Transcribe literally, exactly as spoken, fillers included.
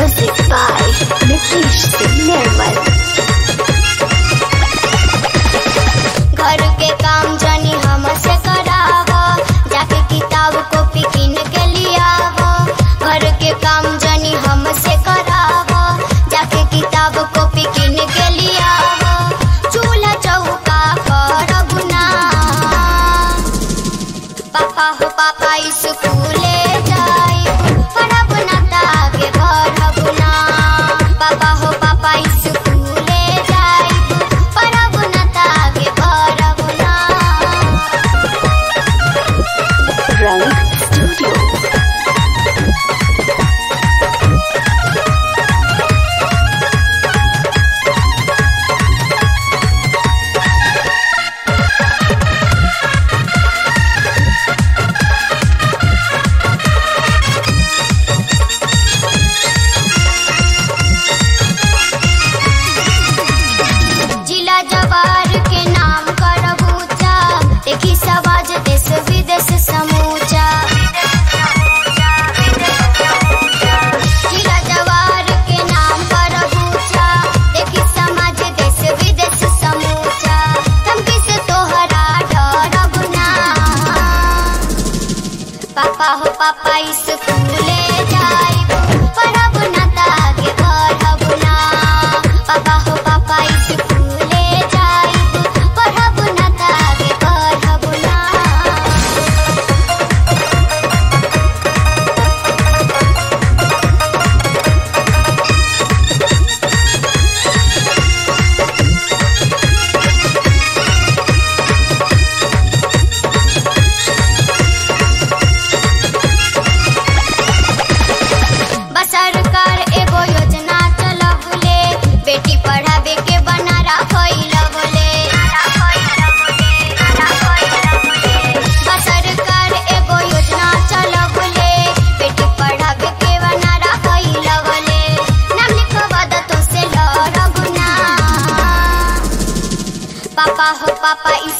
Music by Nitish Singh Nirmal. घर के काम जानी हमसे करावा, जाके किताब कॉपी किन के लियावा। घर के काम जानी हमसे करावा, जाके किताब कॉपी किन के लियावा। चूल्हा चौका करब ना, पापा हो पापा स्कूले जाई, पढ़ब ना तागे बढ़ब ना। पापा हो पापा स्कूले जाई, पढ़ब ना तागे बढ़ब ना। रंग स्टूडियो। जिला जवार के नाम करब ऊंचा, देखी समाज देश विदेश समूचा। जिला जवार के नाम करब ऊंचा, देखी समाज देश विदेश समूचा। धमकी से तोहरा डरब ना, पापा हो पापा स्कूले जाई, पढ़ब ना तागे बढ़ब ना। पापा हो पापा स्कूले जाई, पढ़ब ना तागे बढ़ब ना। बस सरकार एगो योजना चलवले, बेटी पढ़ावे के बना रखइलवले। बस सरकार एगो योजना चलवले, बेटी पढ़ावे के बना रखइलवले। नाम लिखवा द तो से लड़ब ना, पापा हो पापा